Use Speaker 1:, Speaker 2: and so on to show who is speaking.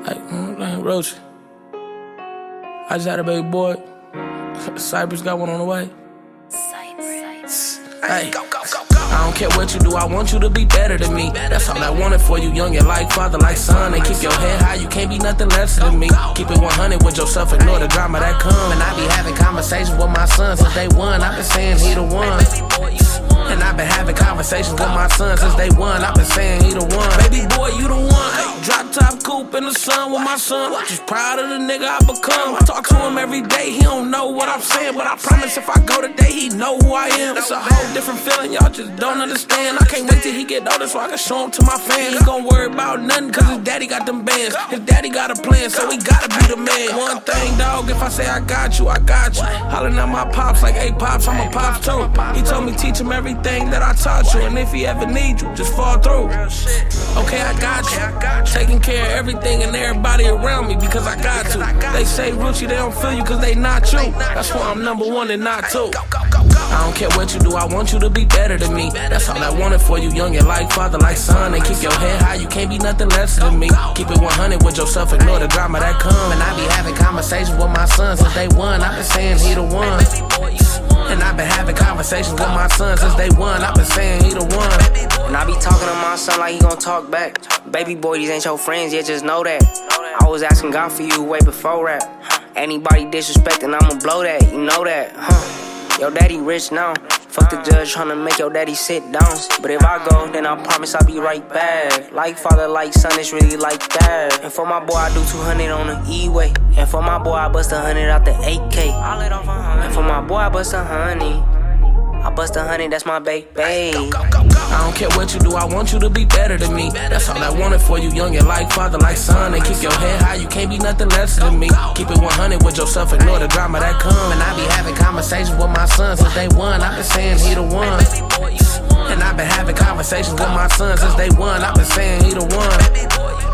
Speaker 1: Like, Roach. I just had a baby boy. Cypress got one on the way. Hey, I don't care what you do, I want you to be better than me. That's all I wanted for you, young and like father, like son. And keep your head high, you can't be nothing less than me. Keep it 100 with yourself, ignore the drama that come. And I be having conversations with my son since day one. I've been saying he the one. And I've been having conversations with my son since day one. I've been saying he the one. Baby boy, you the one. Ay, drop top coupe in the sun with my son. Just proud of the nigga I become. I talk to him every day, he don't know what I'm saying, but I promise if I go today, he know who I am. It's a whole different feeling, y'all just don't understand. I can't wait till he get older so I can show him to my fans. He gon' worry about nothing cause his daddy got them bands. His daddy got a plan, so he gotta be the man. One thing, dog, if I say I got you, I got you. Hollering at my pops like, hey pops, I'm a pops too. He told me teach him everything that I taught you, and if he ever need you, just fall through. Okay, I got you. Taking care of everything and everybody around me because I got to. They say Rucci, they don't feel you cause they not you. That's why I'm number one and not two. I don't care what you do, I want you to be better than me. That's all I wanted for you, young and like father, like son. And keep your head high, you can't be nothing less than me. Keep it 100 with yourself, ignore the drama that come. And I be having conversations with my son since day one. I've been saying he the one. And I've been having conversations with my son since day one. I've been saying he the one.
Speaker 2: And I be talking to my son like he gon' talk back. Baby boy, these ain't your friends, yeah, just know that. I was asking God for you way before rap. Anybody disrespecting, I'ma blow that, you know that, Your daddy rich now. Fuck the judge tryna make your daddy sit down. But if I go, then I promise I'll be right back. Like father, like son, it's really like that. And for my boy, I do 200 on the E-way. And for my boy, I bust 100 out the 8K. And for my boy, I bust 100. I bust 100, that's my baby.
Speaker 1: I don't care what you do, I want you to be better than me. That's all I wanted for you, young and like father, like son. And keep your head high, you can't be nothing less than me. Keep it 100 with yourself, ignore the drama that come. And I be having conversations with my son since day one. I've been saying he the one. And I've been having conversations with my son since day one. I've been saying he the one.